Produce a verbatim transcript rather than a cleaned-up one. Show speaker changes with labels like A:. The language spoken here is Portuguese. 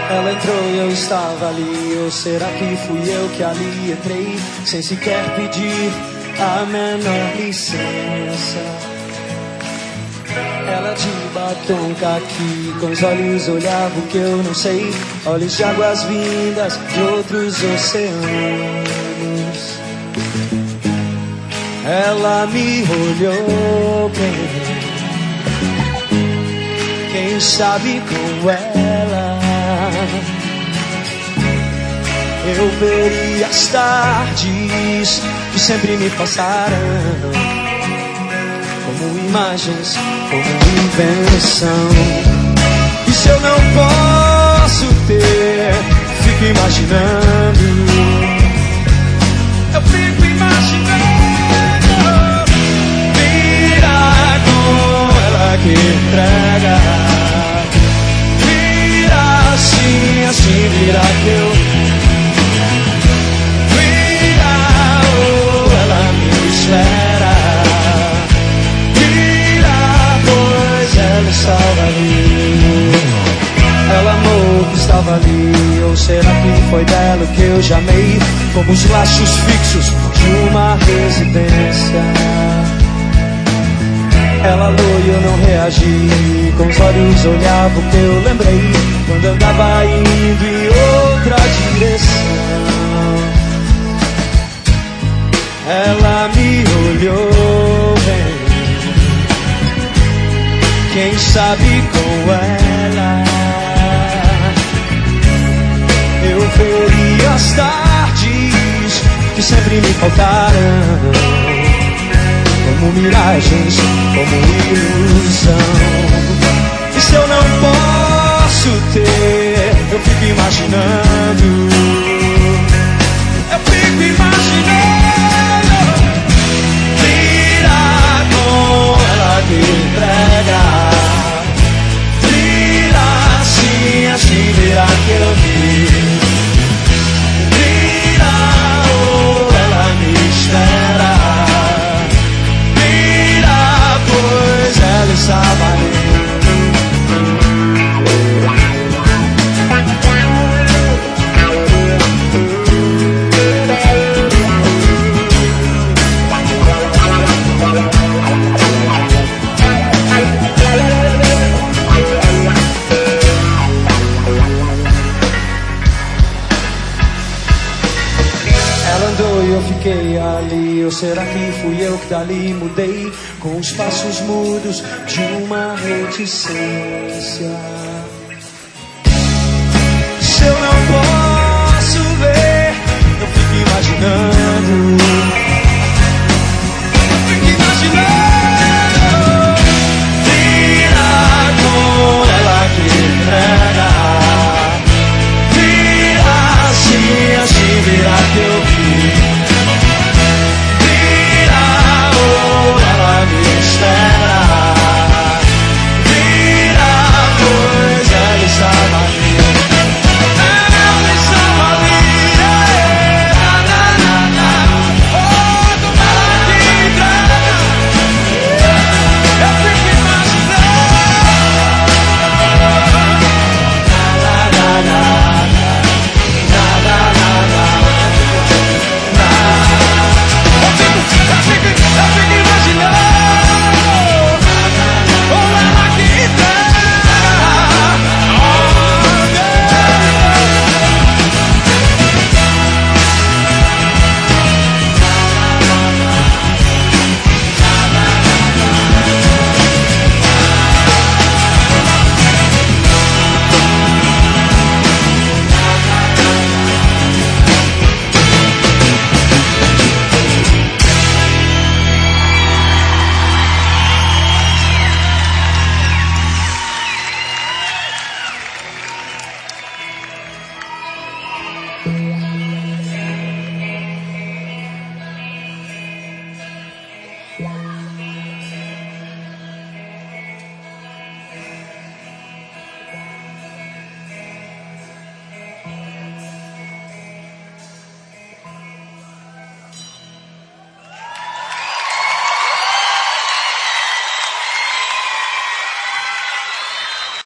A: Ela entrou e eu estava ali. Ou será que fui eu que ali entrei sem sequer pedir a menor licença? Ela de batom caqui, com os olhos olhava o que eu não sei, olhos de águas vindas de outros oceanos. Ela me olhou bem, quem sabe com ela eu veria as tardes que sempre me passaram como imagens, como invenção. E se eu não posso ter, fico imaginando, eu fico imaginando virar com ela que entrega, virar assim, assim, virar que eu virar, oh, ela me espera, ela estava ali, ela amou que estava ali. Ou será que foi dela que eu já amei, como os laços fixos de uma residência? Ela alô e eu não reagi, com os olhos olhava o que eu lembrei quando andava indo em outra direção. Ela me olhou bem, quem sabe com ela eu veria as tardes que sempre me faltaram como miragens, como ilusão. E se eu não posso ter, eu fico imaginando, eu fico imaginando virar com ela que entrega, assim virá que eu vi, virá, oh, ela me espera, virá, pois ela estava ali. Eu fiquei ali, ou será que fui eu que dali mudei com os passos mudos de uma reticência? Se eu não posso ver, eu fico imaginando